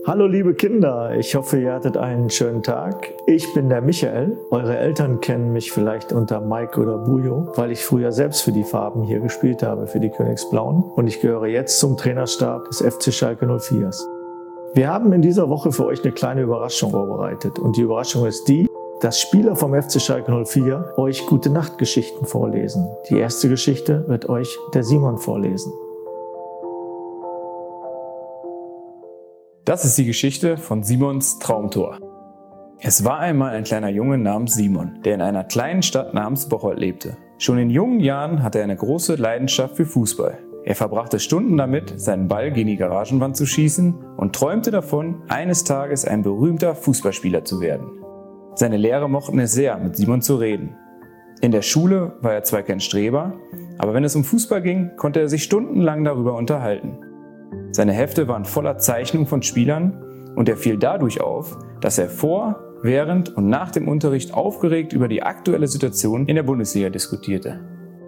Hallo liebe Kinder, ich hoffe, ihr hattet einen schönen Tag. Ich bin der Michael. Eure Eltern kennen mich vielleicht unter Mike oder Bujo, weil ich früher selbst für die Farben hier gespielt habe, für die Königsblauen. Und ich gehöre jetzt zum Trainerstab des FC Schalke 04. Wir haben in dieser Woche für euch eine kleine Überraschung vorbereitet. Und die Überraschung ist die, dass Spieler vom FC Schalke 04 euch Gute-Nacht-Geschichten vorlesen. Die erste Geschichte wird euch der Simon vorlesen. Das ist die Geschichte von Simons Traumtor. Es war einmal ein kleiner Junge namens Simon, der in einer kleinen Stadt namens Bocholt lebte. Schon in jungen Jahren hatte er eine große Leidenschaft für Fußball. Er verbrachte Stunden damit, seinen Ball gegen die Garagenwand zu schießen und träumte davon, eines Tages ein berühmter Fußballspieler zu werden. Seine Lehrer mochten es sehr, mit Simon zu reden. In der Schule war er zwar kein Streber, aber wenn es um Fußball ging, konnte er sich stundenlang darüber unterhalten. Seine Hefte waren voller Zeichnungen von Spielern und er fiel dadurch auf, dass er vor, während und nach dem Unterricht aufgeregt über die aktuelle Situation in der Bundesliga diskutierte.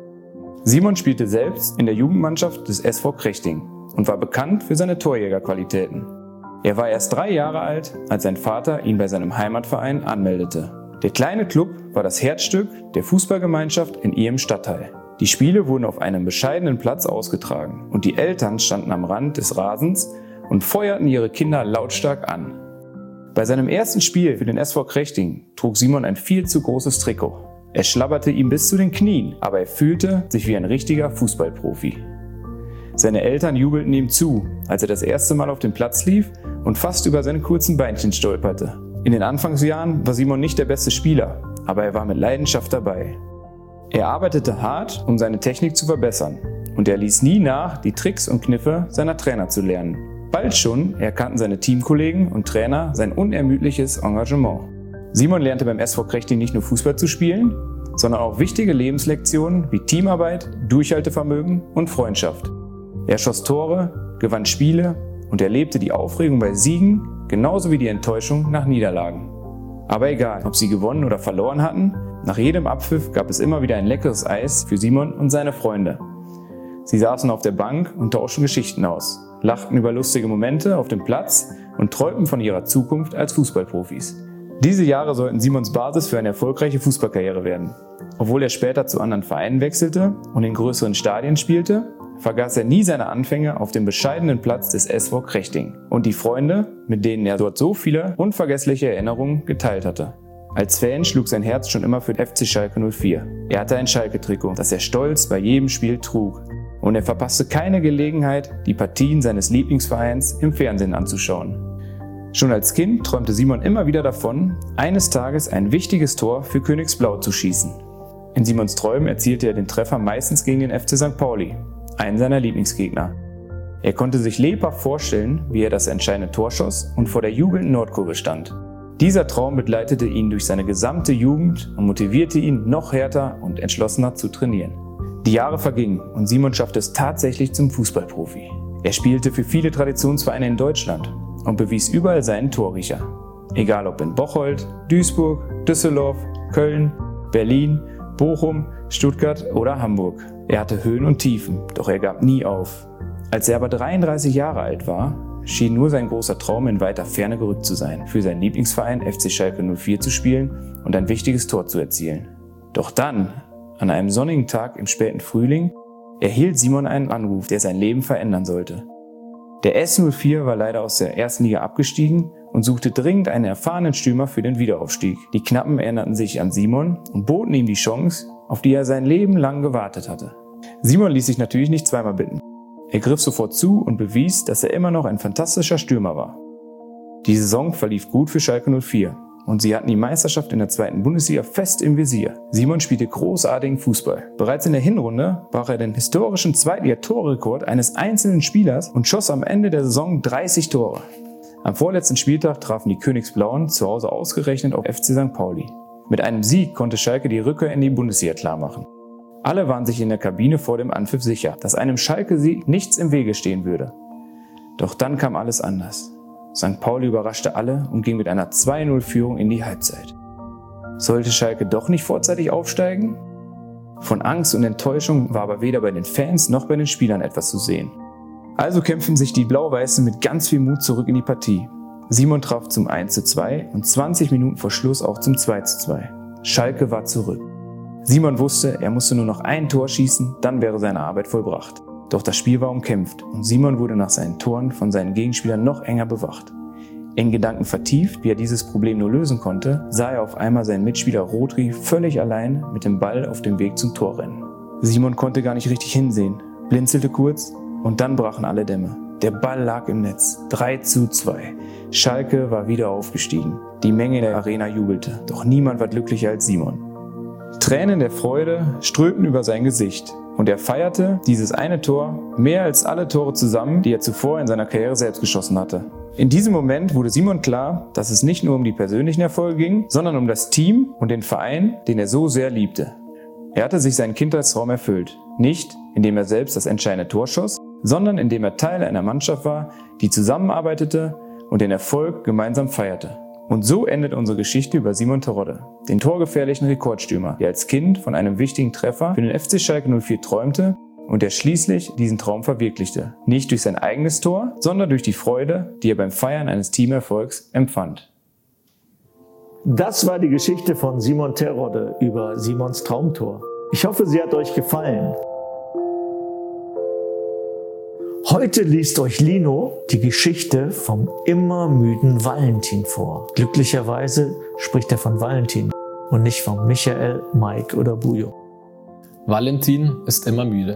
Simon spielte selbst in der Jugendmannschaft des SV Krechting und war bekannt für seine Torjägerqualitäten. Er war erst 3 Jahre alt, als sein Vater ihn bei seinem Heimatverein anmeldete. Der kleine Club war das Herzstück der Fußballgemeinschaft in ihrem Stadtteil. Die Spiele wurden auf einem bescheidenen Platz ausgetragen und die Eltern standen am Rand des Rasens und feuerten ihre Kinder lautstark an. Bei seinem ersten Spiel für den SV Krechting trug Simon ein viel zu großes Trikot. Es schlabberte ihm bis zu den Knien, aber er fühlte sich wie ein richtiger Fußballprofi. Seine Eltern jubelten ihm zu, als er das erste Mal auf den Platz lief und fast über seine kurzen Beinchen stolperte. In den Anfangsjahren war Simon nicht der beste Spieler, aber er war mit Leidenschaft dabei. Er arbeitete hart, um seine Technik zu verbessern, und er ließ nie nach, die Tricks und Kniffe seiner Trainer zu lernen. Bald schon erkannten seine Teamkollegen und Trainer sein unermüdliches Engagement. Simon lernte beim SV Krechting nicht nur Fußball zu spielen, sondern auch wichtige Lebenslektionen wie Teamarbeit, Durchhaltevermögen und Freundschaft. Er schoss Tore, gewann Spiele und erlebte die Aufregung bei Siegen genauso wie die Enttäuschung nach Niederlagen. Aber egal, ob sie gewonnen oder verloren hatten, nach jedem Abpfiff gab es immer wieder ein leckeres Eis für Simon und seine Freunde. Sie saßen auf der Bank und tauschten Geschichten aus, lachten über lustige Momente auf dem Platz und träumten von ihrer Zukunft als Fußballprofis. Diese Jahre sollten Simons Basis für eine erfolgreiche Fußballkarriere werden. Obwohl er später zu anderen Vereinen wechselte und in größeren Stadien spielte, vergaß er nie seine Anfänge auf dem bescheidenen Platz des SV Krechting und die Freunde, mit denen er dort so viele unvergessliche Erinnerungen geteilt hatte. Als Fan schlug sein Herz schon immer für den FC Schalke 04. Er hatte ein Schalke-Trikot, das er stolz bei jedem Spiel trug. Und er verpasste keine Gelegenheit, die Partien seines Lieblingsvereins im Fernsehen anzuschauen. Schon als Kind träumte Simon immer wieder davon, eines Tages ein wichtiges Tor für Königsblau zu schießen. In Simons Träumen erzielte er den Treffer meistens gegen den FC St. Pauli, einen seiner Lieblingsgegner. Er konnte sich lebhaft vorstellen, wie er das entscheidende Tor schoss und vor der jubelnden Nordkurve stand. Dieser Traum begleitete ihn durch seine gesamte Jugend und motivierte ihn, noch härter und entschlossener zu trainieren. Die Jahre vergingen und Simon schaffte es tatsächlich zum Fußballprofi. Er spielte für viele Traditionsvereine in Deutschland und bewies überall seinen Torriecher. Egal ob in Bocholt, Duisburg, Düsseldorf, Köln, Berlin, Bochum, Stuttgart oder Hamburg. Er hatte Höhen und Tiefen, doch er gab nie auf. Als er aber 33 Jahre alt war, schien nur sein großer Traum in weiter Ferne gerückt zu sein, für seinen Lieblingsverein FC Schalke 04 zu spielen und ein wichtiges Tor zu erzielen. Doch dann, an einem sonnigen Tag im späten Frühling, erhielt Simon einen Anruf, der sein Leben verändern sollte. Der S04 war leider aus der ersten Liga abgestiegen und suchte dringend einen erfahrenen Stürmer für den Wiederaufstieg. Die Knappen erinnerten sich an Simon und boten ihm die Chance, auf die er sein Leben lang gewartet hatte. Simon ließ sich natürlich nicht zweimal bitten. Er griff sofort zu und bewies, dass er immer noch ein fantastischer Stürmer war. Die Saison verlief gut für Schalke 04 und sie hatten die Meisterschaft in der 2. Bundesliga fest im Visier. Simon spielte großartigen Fußball. Bereits in der Hinrunde brach er den historischen Zweitliga-Torrekord eines einzelnen Spielers und schoss am Ende der Saison 30 Tore. Am vorletzten Spieltag trafen die Königsblauen zu Hause ausgerechnet auf FC St. Pauli. Mit einem Sieg konnte Schalke die Rückkehr in die Bundesliga klarmachen. Alle waren sich in der Kabine vor dem Anpfiff sicher, dass einem Schalke-Sieg nichts im Wege stehen würde. Doch dann kam alles anders. St. Pauli überraschte alle und ging mit einer 2-0-Führung in die Halbzeit. Sollte Schalke doch nicht vorzeitig aufsteigen? Von Angst und Enttäuschung war aber weder bei den Fans noch bei den Spielern etwas zu sehen. Also kämpfen sich die Blau-Weißen mit ganz viel Mut zurück in die Partie. Simon traf zum 1:2 und 20 Minuten vor Schluss auch zum 2:2. Schalke war zurück. Simon wusste, er musste nur noch ein Tor schießen, dann wäre seine Arbeit vollbracht. Doch das Spiel war umkämpft und Simon wurde nach seinen Toren von seinen Gegenspielern noch enger bewacht. In Gedanken vertieft, wie er dieses Problem nur lösen konnte, sah er auf einmal seinen Mitspieler Rodri völlig allein mit dem Ball auf dem Weg zum Tor rennen. Simon konnte gar nicht richtig hinsehen, blinzelte kurz und dann brachen alle Dämme. Der Ball lag im Netz, 3:2. Schalke war wieder aufgestiegen. Die Menge in der Arena jubelte, doch niemand war glücklicher als Simon. Tränen der Freude strömten über sein Gesicht und er feierte dieses eine Tor mehr als alle Tore zusammen, die er zuvor in seiner Karriere selbst geschossen hatte. In diesem Moment wurde Simon klar, dass es nicht nur um die persönlichen Erfolge ging, sondern um das Team und den Verein, den er so sehr liebte. Er hatte sich seinen Kindheitstraum erfüllt, nicht indem er selbst das entscheidende Tor schoss, sondern indem er Teil einer Mannschaft war, die zusammenarbeitete und den Erfolg gemeinsam feierte. Und so endet unsere Geschichte über Simon Terodde, den torgefährlichen Rekordstürmer, der als Kind von einem wichtigen Treffer für den FC Schalke 04 träumte und der schließlich diesen Traum verwirklichte. Nicht durch sein eigenes Tor, sondern durch die Freude, die er beim Feiern eines Teamerfolgs empfand. Das war die Geschichte von Simon Terodde über Simons Traumtor. Ich hoffe, sie hat euch gefallen. Heute liest euch Lino die Geschichte vom immer müden Valentin vor. Glücklicherweise spricht er von Valentin und nicht von Michael, Mike oder Bujo. Valentin ist immer müde.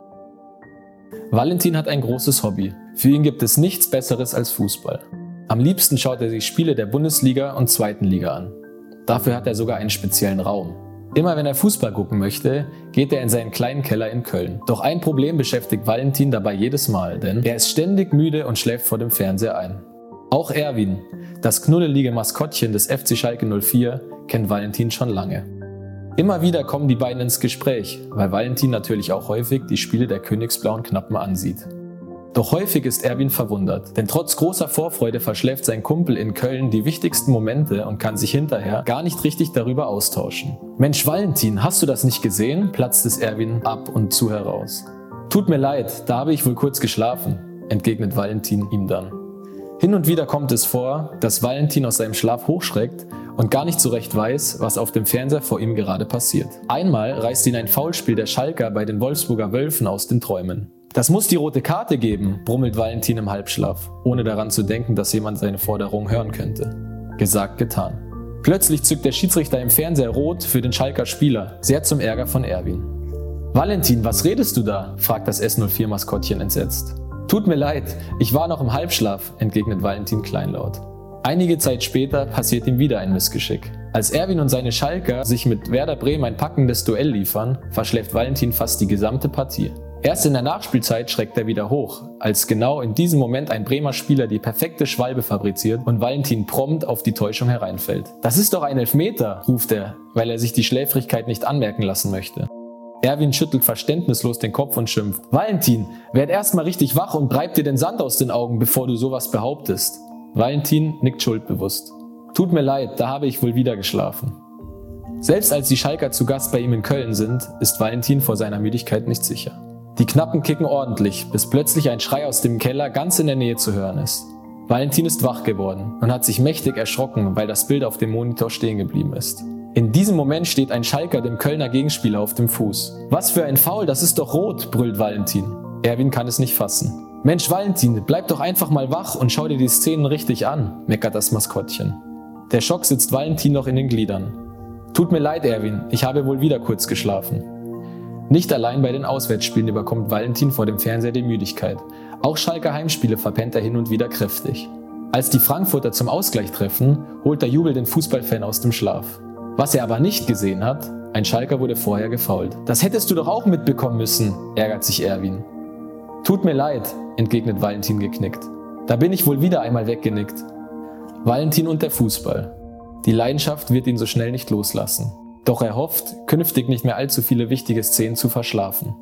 Valentin hat ein großes Hobby. Für ihn gibt es nichts Besseres als Fußball. Am liebsten schaut er sich Spiele der Bundesliga und zweiten Liga an. Dafür hat er sogar einen speziellen Raum. Immer wenn er Fußball gucken möchte, geht er in seinen kleinen Keller in Köln. Doch ein Problem beschäftigt Valentin dabei jedes Mal, denn er ist ständig müde und schläft vor dem Fernseher ein. Auch Erwin, das knuddelige Maskottchen des FC Schalke 04, kennt Valentin schon lange. Immer wieder kommen die beiden ins Gespräch, weil Valentin natürlich auch häufig die Spiele der Königsblauen Knappen ansieht. Doch häufig ist Erwin verwundert, denn trotz großer Vorfreude verschläft sein Kumpel in Köln die wichtigsten Momente und kann sich hinterher gar nicht richtig darüber austauschen. Mensch Valentin, hast du das nicht gesehen? Platzt es Erwin ab und zu heraus. Tut mir leid, da habe ich wohl kurz geschlafen, entgegnet Valentin ihm dann. Hin und wieder kommt es vor, dass Valentin aus seinem Schlaf hochschreckt und gar nicht so recht weiß, was auf dem Fernseher vor ihm gerade passiert. Einmal reißt ihn ein Foulspiel der Schalker bei den Wolfsburger Wölfen aus den Träumen. Das muss die rote Karte geben, brummelt Valentin im Halbschlaf, ohne daran zu denken, dass jemand seine Forderung hören könnte. Gesagt, getan. Plötzlich zückt der Schiedsrichter im Fernseher rot für den Schalker Spieler, sehr zum Ärger von Erwin. Valentin, was redest du da? Fragt das S04-Maskottchen entsetzt. Tut mir leid, ich war noch im Halbschlaf, entgegnet Valentin kleinlaut. Einige Zeit später passiert ihm wieder ein Missgeschick. Als Erwin und seine Schalker sich mit Werder Bremen ein packendes Duell liefern, verschläft Valentin fast die gesamte Partie. Erst in der Nachspielzeit schreckt er wieder hoch, als genau in diesem Moment ein Bremer Spieler die perfekte Schwalbe fabriziert und Valentin prompt auf die Täuschung hereinfällt. Das ist doch ein Elfmeter, ruft er, weil er sich die Schläfrigkeit nicht anmerken lassen möchte. Erwin schüttelt verständnislos den Kopf und schimpft. Valentin, werd erst mal richtig wach und treib dir den Sand aus den Augen, bevor du sowas behauptest. Valentin nickt schuldbewusst. Tut mir leid, da habe ich wohl wieder geschlafen. Selbst als die Schalker zu Gast bei ihm in Köln sind, ist Valentin vor seiner Müdigkeit nicht sicher. Die Knappen kicken ordentlich, bis plötzlich ein Schrei aus dem Keller ganz in der Nähe zu hören ist. Valentin ist wach geworden und hat sich mächtig erschrocken, weil das Bild auf dem Monitor stehen geblieben ist. In diesem Moment steht ein Schalker dem Kölner Gegenspieler auf dem Fuß. Was für ein Foul, das ist doch rot, brüllt Valentin. Erwin kann es nicht fassen. Mensch Valentin, bleib doch einfach mal wach und schau dir die Szenen richtig an, meckert das Maskottchen. Der Schock sitzt Valentin noch in den Gliedern. Tut mir leid, Erwin, ich habe wohl wieder kurz geschlafen. Nicht allein bei den Auswärtsspielen überkommt Valentin vor dem Fernseher die Müdigkeit. Auch Schalker Heimspiele verpennt er hin und wieder kräftig. Als die Frankfurter zum Ausgleich treffen, holt der Jubel den Fußballfan aus dem Schlaf. Was er aber nicht gesehen hat, ein Schalker wurde vorher gefoult. Das hättest du doch auch mitbekommen müssen, ärgert sich Erwin. Tut mir leid, entgegnet Valentin geknickt. Da bin ich wohl wieder einmal weggenickt. Valentin und der Fußball. Die Leidenschaft wird ihn so schnell nicht loslassen. Doch er hofft, künftig nicht mehr allzu viele wichtige Szenen zu verschlafen.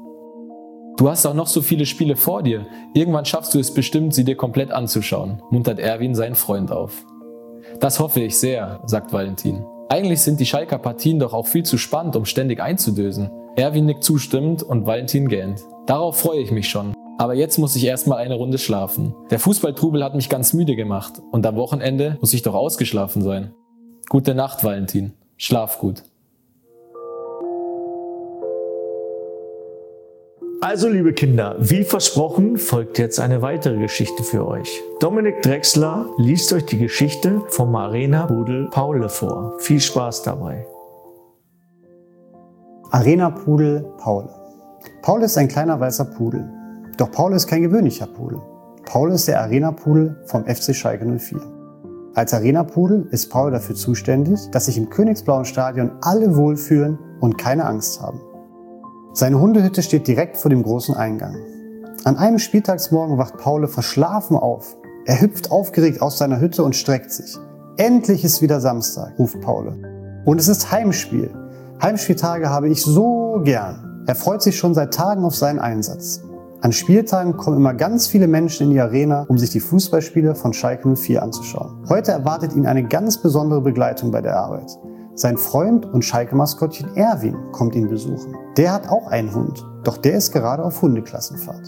Du hast auch noch so viele Spiele vor dir. Irgendwann schaffst du es bestimmt, sie dir komplett anzuschauen, muntert Erwin seinen Freund auf. Das hoffe ich sehr, sagt Valentin. Eigentlich sind die Schalker Partien doch auch viel zu spannend, um ständig einzudösen. Erwin nickt zustimmend und Valentin gähnt. Darauf freue ich mich schon. Aber jetzt muss ich erstmal eine Runde schlafen. Der Fußballtrubel hat mich ganz müde gemacht und am Wochenende muss ich doch ausgeschlafen sein. Gute Nacht, Valentin. Schlaf gut. Also liebe Kinder, wie versprochen folgt jetzt eine weitere Geschichte für euch. Dominik Drechsler liest euch die Geschichte vom Arena-Pudel Paule vor. Viel Spaß dabei. Arena-Pudel Paule. Paule ist ein kleiner weißer Pudel. Doch Paule ist kein gewöhnlicher Pudel. Paule ist der Arena-Pudel vom FC Schalke 04. Als Arena-Pudel ist Paule dafür zuständig, dass sich im Königsblauen Stadion alle wohlfühlen und keine Angst haben. Seine Hundehütte steht direkt vor dem großen Eingang. An einem Spieltagsmorgen wacht Paule verschlafen auf. Er hüpft aufgeregt aus seiner Hütte und streckt sich. Endlich ist wieder Samstag, ruft Paule. Und es ist Heimspiel. Heimspieltage habe ich so gern. Er freut sich schon seit Tagen auf seinen Einsatz. An Spieltagen kommen immer ganz viele Menschen in die Arena, um sich die Fußballspiele von Schalke 04 anzuschauen. Heute erwartet ihn eine ganz besondere Begleitung bei der Arbeit. Sein Freund und Schalke-Maskottchen Erwin kommt ihn besuchen. Der hat auch einen Hund, doch der ist gerade auf Hundeklassenfahrt.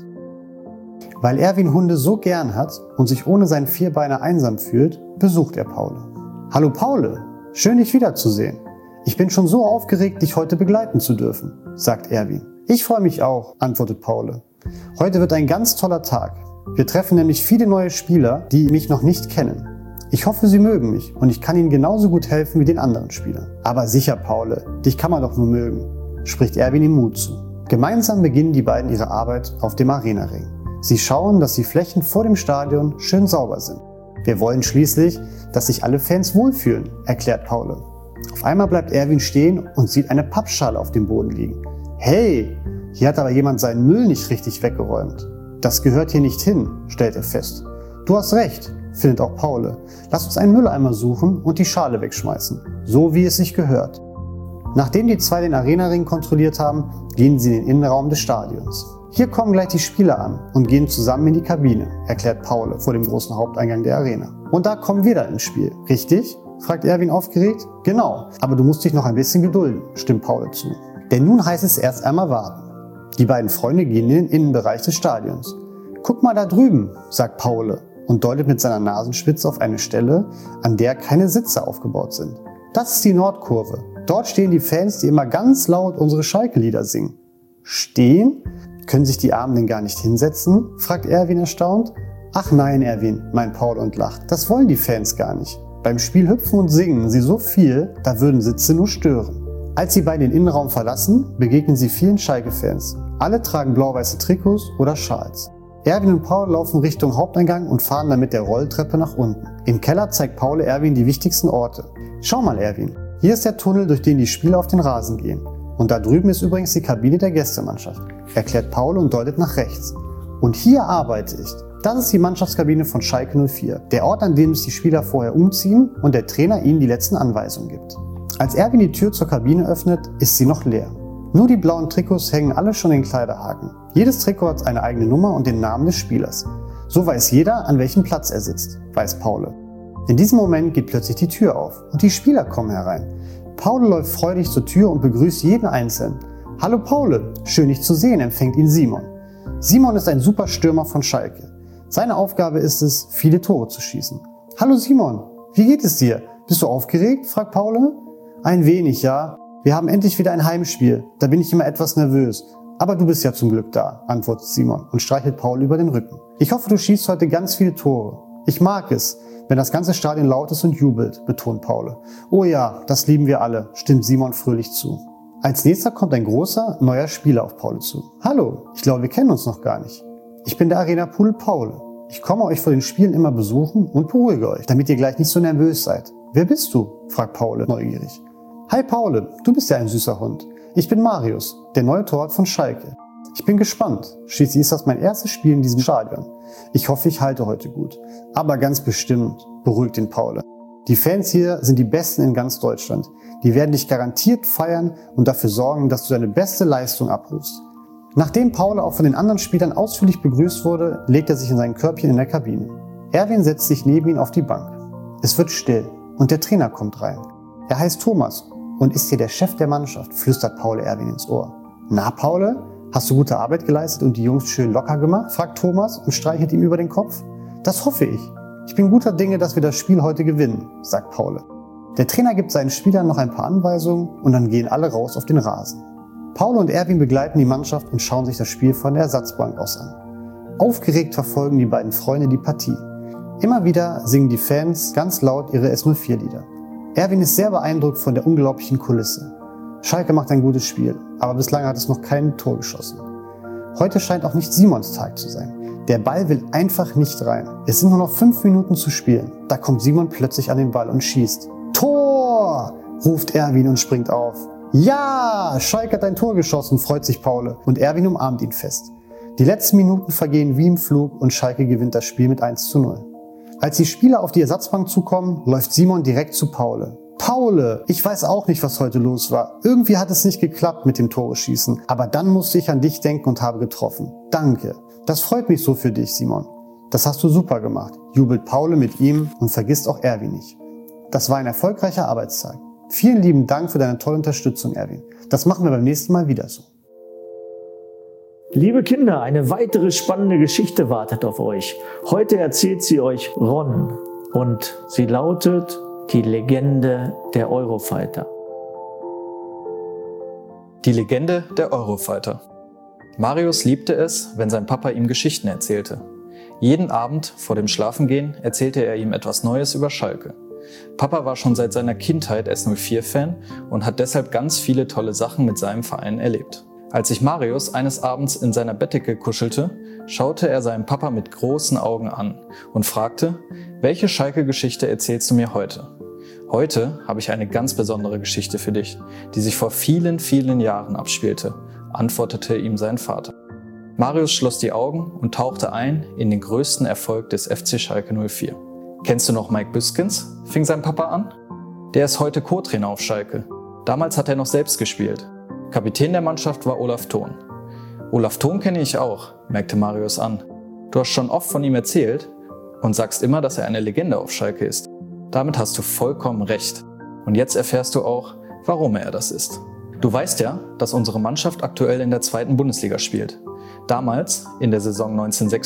Weil Erwin Hunde so gern hat und sich ohne seinen Vierbeiner einsam fühlt, besucht er Paule. Hallo Paule, schön dich wiederzusehen. Ich bin schon so aufgeregt, dich heute begleiten zu dürfen, sagt Erwin. Ich freue mich auch, antwortet Paule. Heute wird ein ganz toller Tag. Wir treffen nämlich viele neue Spieler, die mich noch nicht kennen. Ich hoffe, sie mögen mich und ich kann ihnen genauso gut helfen wie den anderen Spielern. Aber sicher, Paule, dich kann man doch nur mögen, spricht Erwin ihm Mut zu. Gemeinsam beginnen die beiden ihre Arbeit auf dem Arenaring. Sie schauen, dass die Flächen vor dem Stadion schön sauber sind. Wir wollen schließlich, dass sich alle Fans wohlfühlen, erklärt Paule. Auf einmal bleibt Erwin stehen und sieht eine Pappschale auf dem Boden liegen. Hey, hier hat aber jemand seinen Müll nicht richtig weggeräumt. Das gehört hier nicht hin, stellt er fest. Du hast recht, findet auch Paule. Lass uns einen Mülleimer suchen und die Schale wegschmeißen, so wie es sich gehört. Nachdem die zwei den Arenaring kontrolliert haben, gehen sie in den Innenraum des Stadions. Hier kommen gleich die Spieler an und gehen zusammen in die Kabine, erklärt Paule vor dem großen Haupteingang der Arena. Und da kommen wir dann ins Spiel, richtig? Fragt Erwin aufgeregt. Genau, aber du musst dich noch ein bisschen gedulden, stimmt Paule zu. Denn nun heißt es erst einmal warten. Die beiden Freunde gehen in den Innenbereich des Stadions. Guck mal da drüben, sagt Paule und deutet mit seiner Nasenspitze auf eine Stelle, an der keine Sitze aufgebaut sind. Das ist die Nordkurve. Dort stehen die Fans, die immer ganz laut unsere Schalke-Lieder singen. Stehen? Können sich die Armen denn gar nicht hinsetzen? Fragt Erwin erstaunt. Ach nein, Erwin, meint Paul und lacht. Das wollen die Fans gar nicht. Beim Spiel hüpfen und singen sie so viel, da würden Sitze nur stören. Als sie beide den Innenraum verlassen, begegnen sie vielen Schalke-Fans. Alle tragen blau-weiße Trikots oder Schals. Erwin und Paul laufen Richtung Haupteingang und fahren dann mit der Rolltreppe nach unten. Im Keller zeigt Paul Erwin die wichtigsten Orte. Schau mal, Erwin, hier ist der Tunnel, durch den die Spieler auf den Rasen gehen. Und da drüben ist übrigens die Kabine der Gästemannschaft, erklärt Paul und deutet nach rechts. Und hier arbeite ich. Das ist die Mannschaftskabine von Schalke 04, der Ort, an dem sich die Spieler vorher umziehen und der Trainer ihnen die letzten Anweisungen gibt. Als Erwin die Tür zur Kabine öffnet, ist sie noch leer. Nur die blauen Trikots hängen alle schon in den Kleiderhaken. Jedes Trikot hat eine eigene Nummer und den Namen des Spielers. So weiß jeder, an welchem Platz er sitzt, weiß Paule. In diesem Moment geht plötzlich die Tür auf und die Spieler kommen herein. Paule läuft freudig zur Tür und begrüßt jeden Einzelnen. Hallo Paule, schön dich zu sehen, empfängt ihn Simon. Simon ist ein super Stürmer von Schalke. Seine Aufgabe ist es, viele Tore zu schießen. Hallo Simon, wie geht es dir? Bist du aufgeregt? Fragt Paule. Ein wenig, ja. Wir haben endlich wieder ein Heimspiel. Da bin ich immer etwas nervös. Aber du bist ja zum Glück da, antwortet Simon und streichelt Paul über den Rücken. Ich hoffe, du schießt heute ganz viele Tore. Ich mag es, wenn das ganze Stadion laut ist und jubelt, betont Paul. Oh ja, das lieben wir alle, stimmt Simon fröhlich zu. Als nächster kommt ein großer, neuer Spieler auf Paul zu. Hallo, ich glaube, wir kennen uns noch gar nicht. Ich bin der Arena-Pudel Paul. Ich komme euch vor den Spielen immer besuchen und beruhige euch, damit ihr gleich nicht so nervös seid. Wer bist du? Fragt Paul neugierig. Hi Paul, du bist ja ein süßer Hund. Ich bin Marius, der neue Torwart von Schalke. Ich bin gespannt. Schließlich ist das mein erstes Spiel in diesem Stadion. Ich hoffe, ich halte heute gut. Aber ganz bestimmt, beruhigt ihn Paul. Die Fans hier sind die Besten in ganz Deutschland. Die werden dich garantiert feiern und dafür sorgen, dass du deine beste Leistung abrufst. Nachdem Paul auch von den anderen Spielern ausführlich begrüßt wurde, legt er sich in sein Körbchen in der Kabine. Erwin setzt sich neben ihn auf die Bank. Es wird still und der Trainer kommt rein. Er heißt Thomas und ist hier der Chef der Mannschaft, flüstert Paul Erwin ins Ohr. Na Paul, Hast du gute Arbeit geleistet und die Jungs schön locker gemacht? Fragt Thomas und streichelt ihm über den Kopf. Das hoffe ich. Ich bin guter Dinge, dass wir das Spiel heute gewinnen, sagt Paul. Der Trainer gibt seinen Spielern noch ein paar Anweisungen und dann gehen alle raus auf den Rasen. Paul und Erwin begleiten die Mannschaft und schauen sich das Spiel von der Ersatzbank aus an. Aufgeregt verfolgen die beiden Freunde die Partie. Immer wieder singen die Fans ganz laut ihre S04-Lieder. Erwin ist sehr beeindruckt von der unglaublichen Kulisse. Schalke macht ein gutes Spiel, aber bislang hat es noch kein Tor geschossen. Heute scheint auch nicht Simons Tag zu sein. Der Ball will einfach nicht rein. Es sind nur noch 5 Minuten zu spielen. Da kommt Simon plötzlich an den Ball und schießt. Tor! Ruft Erwin und springt auf. Ja! Schalke hat ein Tor geschossen, freut sich Paul und Erwin umarmt ihn fest. Die letzten Minuten vergehen wie im Flug und Schalke gewinnt das Spiel mit 1:0. Als die Spieler auf die Ersatzbank zukommen, läuft Simon direkt zu Paul. Paul, ich weiß auch nicht, was heute los war. Irgendwie hat es nicht geklappt mit dem Tore schießen, aber dann musste ich an dich denken und habe getroffen. Danke. Das freut mich so für dich, Simon. Das hast du super gemacht, jubelt Paul mit ihm und vergisst auch Erwin nicht. Das war ein erfolgreicher Arbeitstag. Vielen lieben Dank für deine tolle Unterstützung, Erwin. Das machen wir beim nächsten Mal wieder so. Liebe Kinder, eine weitere spannende Geschichte wartet auf euch. Heute erzählt sie euch Ron und sie lautet Die Legende der Eurofighter. Die Legende der Eurofighter. Marius liebte es, wenn sein Papa ihm Geschichten erzählte. Jeden Abend vor dem Schlafengehen erzählte er ihm etwas Neues über Schalke. Papa war schon seit seiner Kindheit S04-Fan und hat deshalb ganz viele tolle Sachen mit seinem Verein erlebt. Als sich Marius eines Abends in seiner Bettdecke kuschelte, schaute er seinen Papa mit großen Augen an und fragte: Welche Schalke-Geschichte erzählst du mir heute? Heute habe ich eine ganz besondere Geschichte für dich, die sich vor vielen, vielen Jahren abspielte, antwortete ihm sein Vater. Marius schloss die Augen und tauchte ein in den größten Erfolg des FC Schalke 04. Kennst du noch Mike Büskens? Fing sein Papa an. Der ist heute Co-Trainer auf Schalke. Damals hat er noch selbst gespielt. Kapitän der Mannschaft war Olaf Thon. Olaf Thon kenne ich auch, merkte Marius an. Du hast schon oft von ihm erzählt und sagst immer, dass er eine Legende auf Schalke ist. Damit hast du vollkommen recht. Und jetzt erfährst du auch, warum er das ist. Du weißt ja, dass unsere Mannschaft aktuell in der 2. Bundesliga spielt. Damals, in der Saison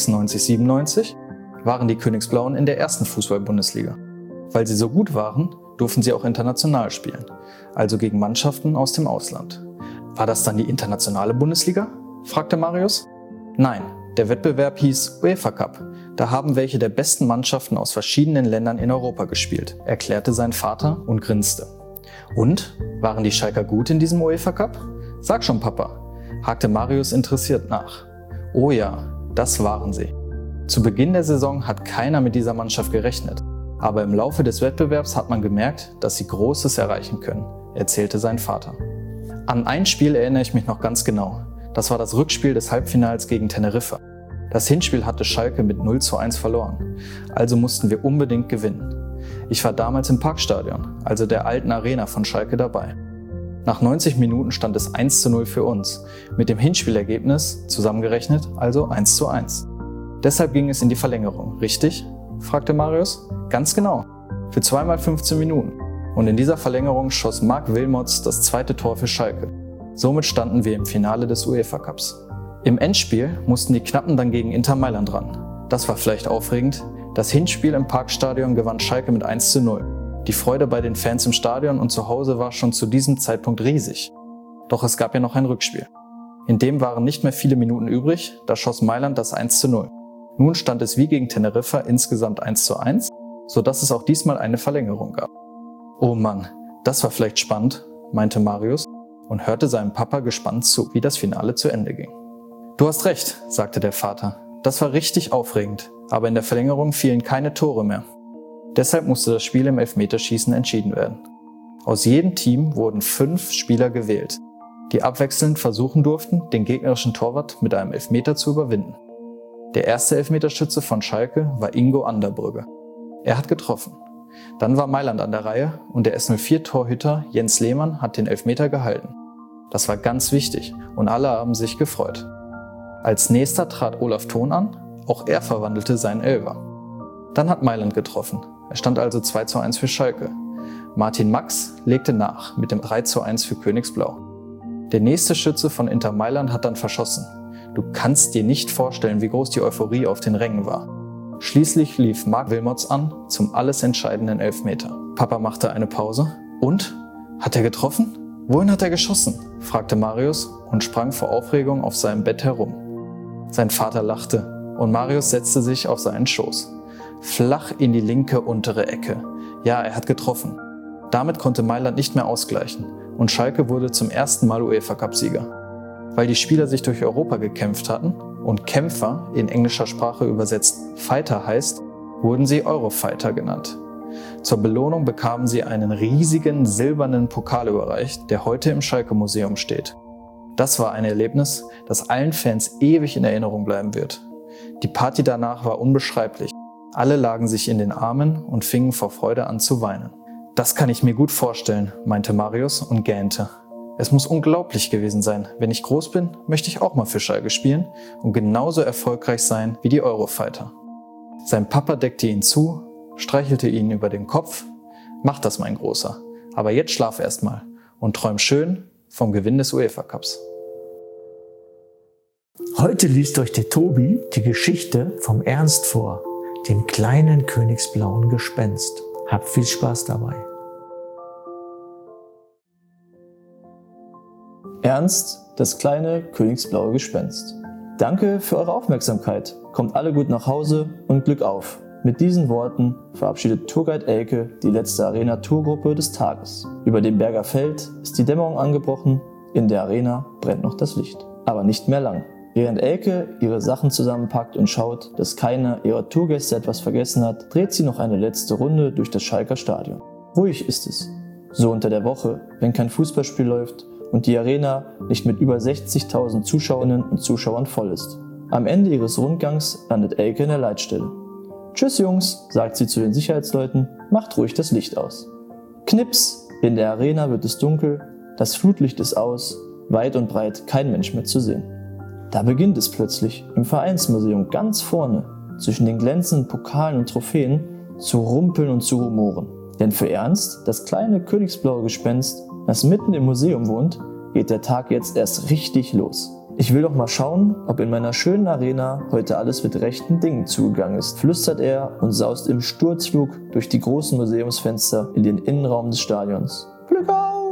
1996/97, waren die Königsblauen in der 1. Fußball-Bundesliga. Weil sie so gut waren, durften sie auch international spielen, also gegen Mannschaften aus dem Ausland. War das dann die internationale Bundesliga? Fragte Marius. Nein, der Wettbewerb hieß UEFA Cup. Da haben welche der besten Mannschaften aus verschiedenen Ländern in Europa gespielt, erklärte sein Vater und grinste. Und? Waren die Schalker gut in diesem UEFA Cup? Sag schon, Papa, hakte Marius interessiert nach. Oh ja, das waren sie. Zu Beginn der Saison hat keiner mit dieser Mannschaft gerechnet. Aber im Laufe des Wettbewerbs hat man gemerkt, dass sie Großes erreichen können, erzählte sein Vater. An ein Spiel erinnere ich mich noch ganz genau. Das war das Rückspiel des Halbfinals gegen Teneriffa. Das Hinspiel hatte Schalke mit 0:1 verloren. Also mussten wir unbedingt gewinnen. Ich war damals im Parkstadion, also der alten Arena von Schalke, dabei. Nach 90 Minuten stand es 1:0 für uns. Mit dem Hinspielergebnis, zusammengerechnet, also 1:1. Deshalb ging es in die Verlängerung, richtig? Fragte Marius. Ganz genau. Für 2 mal 15 Minuten. Und in dieser Verlängerung schoss Marc Wilmots das 2. Tor für Schalke. Somit standen wir im Finale des UEFA Cups. Im Endspiel mussten die Knappen dann gegen Inter Mailand ran. Das war vielleicht aufregend. Das Hinspiel im Parkstadion gewann Schalke mit 1:0. Die Freude bei den Fans im Stadion und zu Hause war schon zu diesem Zeitpunkt riesig. Doch es gab ja noch ein Rückspiel. In dem waren nicht mehr viele Minuten übrig, da schoss Mailand das 1:0. Nun stand es wie gegen Teneriffa insgesamt 1:1, sodass es auch diesmal eine Verlängerung gab. Oh Mann, das war vielleicht spannend, meinte Marius und hörte seinem Papa gespannt zu, wie das Finale zu Ende ging. Du hast recht, sagte der Vater. Das war richtig aufregend, aber in der Verlängerung fielen keine Tore mehr. Deshalb musste das Spiel im Elfmeterschießen entschieden werden. Aus jedem Team wurden 5 Spieler gewählt, die abwechselnd versuchen durften, den gegnerischen Torwart mit einem Elfmeter zu überwinden. Der erste Elfmeterschütze von Schalke war Ingo Anderbrügge. Er hat getroffen. Dann war Mailand an der Reihe und der S04-Torhüter Jens Lehmann hat den Elfmeter gehalten. Das war ganz wichtig und alle haben sich gefreut. Als nächster trat Olaf Thon an, auch er verwandelte seinen Elfer. Dann hat Mailand getroffen. Es stand also 2:1 für Schalke. Martin Max legte nach mit dem 3:1 für Königsblau. Der nächste Schütze von Inter Mailand hat dann verschossen. Du kannst dir nicht vorstellen, wie groß die Euphorie auf den Rängen war. Schließlich lief Marc Wilmots an zum alles entscheidenden Elfmeter. Papa machte eine Pause. Und? Hat er getroffen? Wohin hat er geschossen? Fragte Marius und sprang vor Aufregung auf seinem Bett herum. Sein Vater lachte und Marius setzte sich auf seinen Schoß. Flach in die linke untere Ecke. Ja, er hat getroffen. Damit konnte Mailand nicht mehr ausgleichen und Schalke wurde zum ersten Mal UEFA-Cup-Sieger. Weil die Spieler sich durch Europa gekämpft hatten und Kämpfer, in englischer Sprache übersetzt Fighter heißt, wurden sie Eurofighter genannt. Zur Belohnung bekamen sie einen riesigen silbernen Pokal überreicht, der heute im Schalke-Museum steht. Das war ein Erlebnis, das allen Fans ewig in Erinnerung bleiben wird. Die Party danach war unbeschreiblich. Alle lagen sich in den Armen und fingen vor Freude an zu weinen. Das kann ich mir gut vorstellen, meinte Marius und gähnte. Es muss unglaublich gewesen sein. Wenn ich groß bin, möchte ich auch mal für Schalke spielen und genauso erfolgreich sein wie die Eurofighter. Sein Papa deckte ihn zu, streichelte ihn über den Kopf. Mach das, mein Großer. Aber jetzt schlaf erst mal und träum schön vom Gewinn des UEFA-Cups. Heute liest euch der Tobi die Geschichte vom Ernst vor, dem kleinen königsblauen Gespenst. Habt viel Spaß dabei. Ernst, das kleine königsblaue Gespenst. Danke für eure Aufmerksamkeit. Kommt alle gut nach Hause und Glück auf. Mit diesen Worten verabschiedet Tourguide Elke die letzte Arena-Tourgruppe des Tages. Über dem Berger Feld ist die Dämmerung angebrochen, in der Arena brennt noch das Licht. Aber nicht mehr lang. Während Elke ihre Sachen zusammenpackt und schaut, dass keiner ihrer Tourgäste etwas vergessen hat, dreht sie noch eine letzte Runde durch das Schalker Stadion. Ruhig ist es. So unter der Woche, wenn kein Fußballspiel läuft und die Arena nicht mit über 60.000 Zuschauerinnen und Zuschauern voll ist. Am Ende ihres Rundgangs landet Elke in der Leitstelle. Tschüss Jungs, sagt sie zu den Sicherheitsleuten, macht ruhig das Licht aus. Knips, in der Arena wird es dunkel, das Flutlicht ist aus, weit und breit kein Mensch mehr zu sehen. Da beginnt es plötzlich, im Vereinsmuseum ganz vorne, zwischen den glänzenden Pokalen und Trophäen, zu rumpeln und zu rumoren. Denn für Ernst, das kleine königsblaue Gespenst, das mitten im Museum wohnt, geht der Tag jetzt erst richtig los. Ich will doch mal schauen, ob in meiner schönen Arena heute alles mit rechten Dingen zugegangen ist, flüstert er und saust im Sturzflug durch die großen Museumsfenster in den Innenraum des Stadions. Glück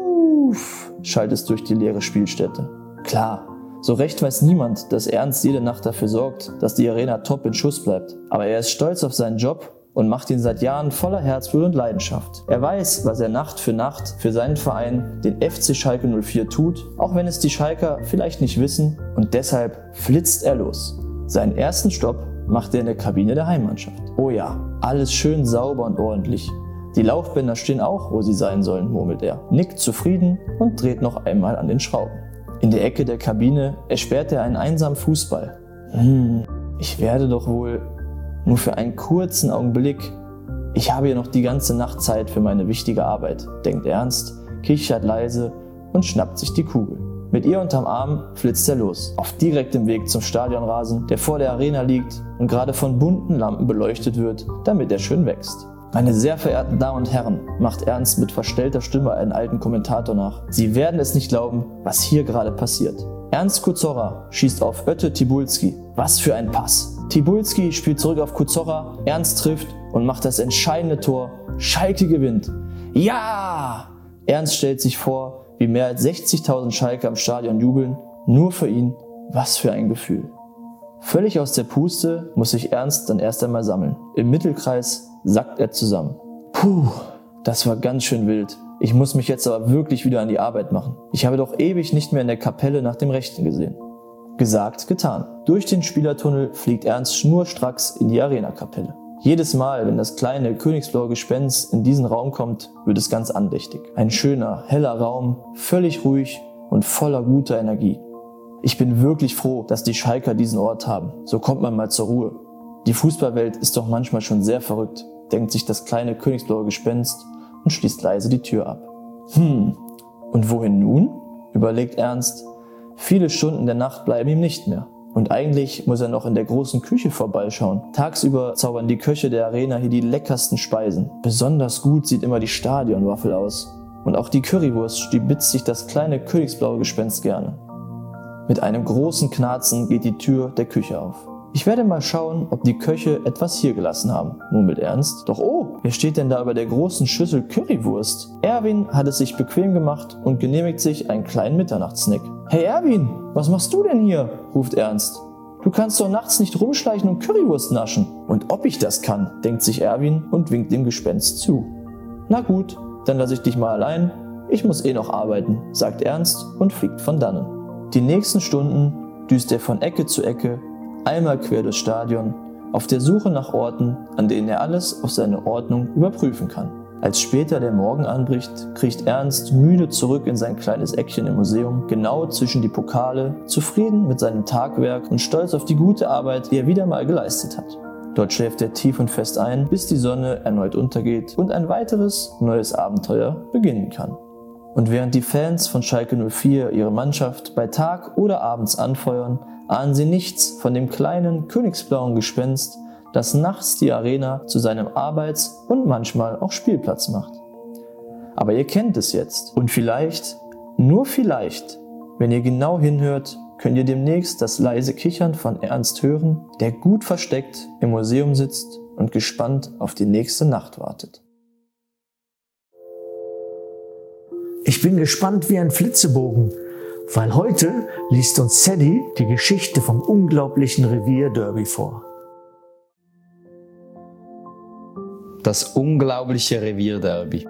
auf! Schallt es durch die leere Spielstätte. Klar, so recht weiß niemand, dass Ernst jede Nacht dafür sorgt, dass die Arena top in Schuss bleibt. Aber er ist stolz auf seinen Job und macht ihn seit Jahren voller Herzblut und Leidenschaft. Er weiß, was er Nacht für seinen Verein, den FC Schalke 04, tut, auch wenn es die Schalker vielleicht nicht wissen, und deshalb flitzt er los. Seinen ersten Stopp macht er in der Kabine der Heimmannschaft. Oh ja, alles schön sauber und ordentlich. Die Laufbänder stehen auch, wo sie sein sollen, murmelt er, nickt zufrieden und dreht noch einmal an den Schrauben. In der Ecke der Kabine ersperrt er einen einsamen Fußball. Ich werde doch wohl nur für einen kurzen Augenblick. Ich habe ja noch die ganze Nacht Zeit für meine wichtige Arbeit, denkt Ernst, kichert leise und schnappt sich die Kugel. Mit ihr unterm Arm flitzt er los, auf direktem Weg zum Stadionrasen, der vor der Arena liegt und gerade von bunten Lampen beleuchtet wird, damit er schön wächst. Meine sehr verehrten Damen und Herren, macht Ernst mit verstellter Stimme einen alten Kommentator nach. Sie werden es nicht glauben, was hier gerade passiert. Ernst Kuzorra schießt auf Ötte Tibulski. Was für ein Pass. Tibulski spielt zurück auf Kuzorra, Ernst trifft und macht das entscheidende Tor. Schalke gewinnt. Ja! Ernst stellt sich vor, wie mehr als 60.000 Schalke am Stadion jubeln. Nur für ihn. Was für ein Gefühl. Völlig aus der Puste muss sich Ernst dann erst einmal sammeln. Im Mittelkreis sackt er zusammen. Puh, das war ganz schön wild. Ich muss mich jetzt aber wirklich wieder an die Arbeit machen. Ich habe doch ewig nicht mehr in der Kapelle nach dem Rechten gesehen. Gesagt, getan. Durch den Spielertunnel fliegt Ernst schnurstracks in die Arena-Kapelle. Jedes Mal, wenn das kleine königsblaue Gespenst in diesen Raum kommt, wird es ganz andächtig. Ein schöner, heller Raum, völlig ruhig und voller guter Energie. Ich bin wirklich froh, dass die Schalker diesen Ort haben. So kommt man mal zur Ruhe. Die Fußballwelt ist doch manchmal schon sehr verrückt, denkt sich das kleine königsblaue Gespenst und schließt leise die Tür ab. Und wohin nun? Überlegt Ernst. Viele Stunden der Nacht bleiben ihm nicht mehr. Und eigentlich muss er noch in der großen Küche vorbeischauen. Tagsüber zaubern die Köche der Arena hier die leckersten Speisen. Besonders gut sieht immer die Stadionwaffel aus. Und auch die Currywurst stibitzt sich das kleine königsblaue Gespenst gerne. Mit einem großen Knarzen geht die Tür der Küche auf. Ich werde mal schauen, ob die Köche etwas hier gelassen haben, murmelt Ernst. Doch oh, wer steht denn da über der großen Schüssel Currywurst? Erwin hat es sich bequem gemacht und genehmigt sich einen kleinen Mitternachtssnack. Hey Erwin, was machst du denn hier? Ruft Ernst. Du kannst doch nachts nicht rumschleichen und Currywurst naschen. Und ob ich das kann, denkt sich Erwin und winkt dem Gespenst zu. Na gut, dann lasse ich dich mal allein. Ich muss eh noch arbeiten, sagt Ernst und fliegt von dannen. Die nächsten Stunden düst er von Ecke zu Ecke, einmal quer durchs Stadion, auf der Suche nach Orten, an denen er alles auf seine Ordnung überprüfen kann. Als später der Morgen anbricht, kriecht Ernst müde zurück in sein kleines Eckchen im Museum, genau zwischen die Pokale, zufrieden mit seinem Tagwerk und stolz auf die gute Arbeit, die er wieder mal geleistet hat. Dort schläft er tief und fest ein, bis die Sonne erneut untergeht und ein weiteres, neues Abenteuer beginnen kann. Und während die Fans von Schalke 04 ihre Mannschaft bei Tag oder abends anfeuern, ahnen sie nichts von dem kleinen königsblauen Gespenst, das nachts die Arena zu seinem Arbeits- und manchmal auch Spielplatz macht. Aber ihr kennt es jetzt. Und vielleicht, nur vielleicht, wenn ihr genau hinhört, könnt ihr demnächst das leise Kichern von Ernst hören, der gut versteckt im Museum sitzt und gespannt auf die nächste Nacht wartet. Ich bin gespannt wie ein Flitzebogen, weil heute liest uns Sadie die Geschichte vom unglaublichen Revierderby vor. Das unglaubliche Revierderby.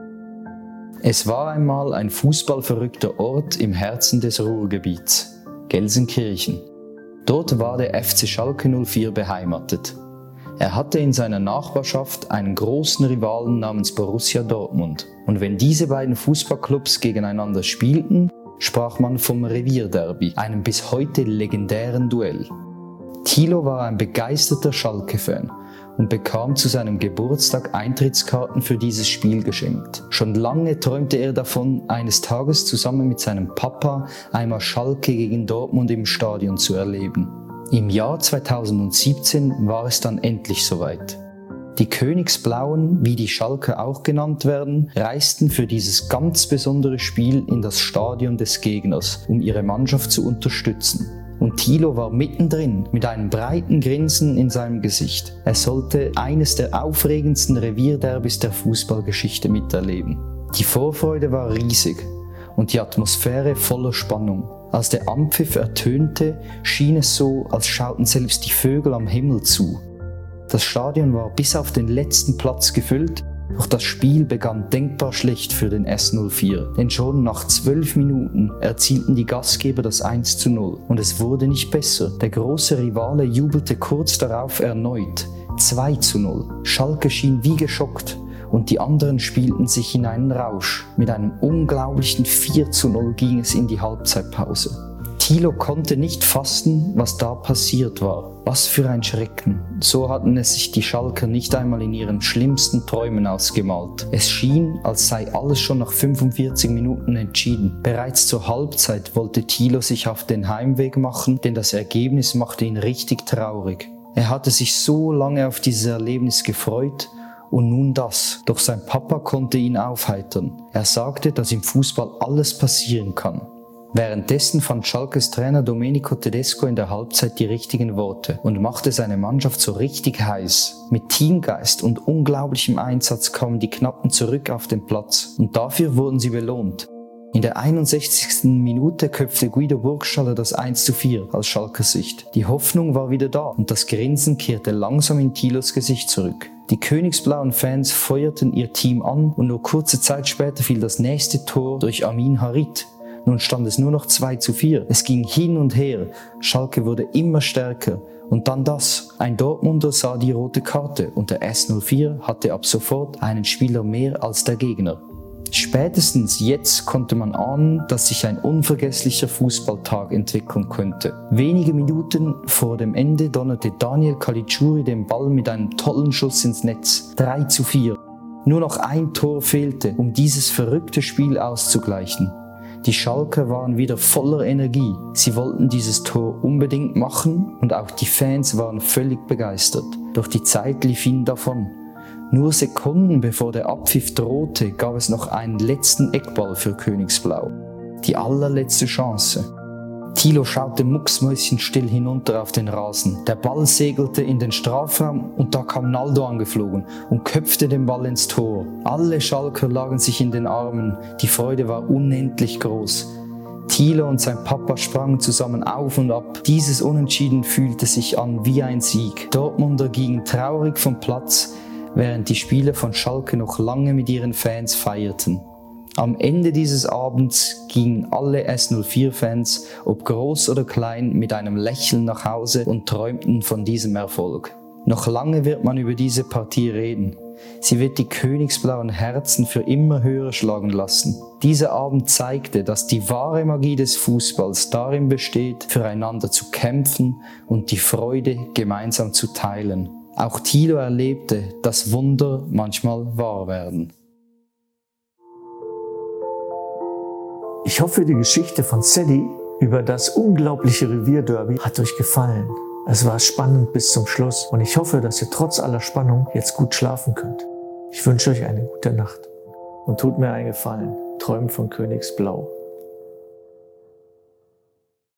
Es war einmal ein fußballverrückter Ort im Herzen des Ruhrgebiets, Gelsenkirchen. Dort war der FC Schalke 04 beheimatet. Er hatte in seiner Nachbarschaft einen großen Rivalen namens Borussia Dortmund. Und wenn diese beiden Fußballclubs gegeneinander spielten, sprach man vom Revierderby, einem bis heute legendären Duell. Thilo war ein begeisterter Schalke-Fan und bekam zu seinem Geburtstag Eintrittskarten für dieses Spiel geschenkt. Schon lange träumte er davon, eines Tages zusammen mit seinem Papa einmal Schalke gegen Dortmund im Stadion zu erleben. Im Jahr 2017 war es dann endlich soweit. Die Königsblauen, wie die Schalker auch genannt werden, reisten für dieses ganz besondere Spiel in das Stadion des Gegners, um ihre Mannschaft zu unterstützen. Und Thilo war mittendrin, mit einem breiten Grinsen in seinem Gesicht. Er sollte eines der aufregendsten Revierderbys der Fußballgeschichte miterleben. Die Vorfreude war riesig und die Atmosphäre voller Spannung. Als der Anpfiff ertönte, schien es so, als schauten selbst die Vögel am Himmel zu. Das Stadion war bis auf den letzten Platz gefüllt, doch das Spiel begann denkbar schlecht für den S04. Denn schon nach 12 Minuten erzielten die Gastgeber das 1:0 und es wurde nicht besser. Der große Rivale jubelte kurz darauf erneut. 2:0. Schalke schien wie geschockt und die anderen spielten sich in einen Rausch. Mit einem unglaublichen 4:0 ging es in die Halbzeitpause. Thilo konnte nicht fassen, was da passiert war. Was für ein Schrecken. So hatten es sich die Schalker nicht einmal in ihren schlimmsten Träumen ausgemalt. Es schien, als sei alles schon nach 45 Minuten entschieden. Bereits zur Halbzeit wollte Thilo sich auf den Heimweg machen, denn das Ergebnis machte ihn richtig traurig. Er hatte sich so lange auf dieses Erlebnis gefreut, und nun das. Doch sein Papa konnte ihn aufheitern. Er sagte, dass im Fußball alles passieren kann. Währenddessen fand Schalkes Trainer Domenico Tedesco in der Halbzeit die richtigen Worte und machte seine Mannschaft so richtig heiß. Mit Teamgeist und unglaublichem Einsatz kamen die Knappen zurück auf den Platz und dafür wurden sie belohnt. In der 61. Minute köpfte Guido Burgstaller das 1:4 aus Schalkers Sicht. Die Hoffnung war wieder da und das Grinsen kehrte langsam in Thilos Gesicht zurück. Die königsblauen Fans feuerten ihr Team an und nur kurze Zeit später fiel das nächste Tor durch Amin Harit. Nun stand es nur noch 2:4. Es ging hin und her. Schalke wurde immer stärker. Und dann das. Ein Dortmunder sah die rote Karte und der S04 hatte ab sofort einen Spieler mehr als der Gegner. Spätestens jetzt konnte man ahnen, dass sich ein unvergesslicher Fußballtag entwickeln könnte. Wenige Minuten vor dem Ende donnerte Daniel Caligiuri den Ball mit einem tollen Schuss ins Netz. 3:4. Nur noch ein Tor fehlte, um dieses verrückte Spiel auszugleichen. Die Schalker waren wieder voller Energie. Sie wollten dieses Tor unbedingt machen und auch die Fans waren völlig begeistert. Doch die Zeit lief ihnen davon. Nur Sekunden bevor der Abpfiff drohte, gab es noch einen letzten Eckball für Königsblau. Die allerletzte Chance. Thilo schaute mucksmäuschenstill hinunter auf den Rasen. Der Ball segelte in den Strafraum und da kam Naldo angeflogen und köpfte den Ball ins Tor. Alle Schalker lagen sich in den Armen. Die Freude war unendlich groß. Thilo und sein Papa sprangen zusammen auf und ab. Dieses Unentschieden fühlte sich an wie ein Sieg. Dortmunder gingen traurig vom Platz, während die Spieler von Schalke noch lange mit ihren Fans feierten. Am Ende dieses Abends gingen alle S04-Fans, ob groß oder klein, mit einem Lächeln nach Hause und träumten von diesem Erfolg. Noch lange wird man über diese Partie reden. Sie wird die königsblauen Herzen für immer höher schlagen lassen. Dieser Abend zeigte, dass die wahre Magie des Fußballs darin besteht, füreinander zu kämpfen und die Freude gemeinsam zu teilen. Auch Thilo erlebte, dass Wunder manchmal wahr werden. Ich hoffe, die Geschichte von Sadie über das unglaubliche Revierderby hat euch gefallen. Es war spannend bis zum Schluss und ich hoffe, dass ihr trotz aller Spannung jetzt gut schlafen könnt. Ich wünsche euch eine gute Nacht und tut mir einen Gefallen. Träumt von Königsblau.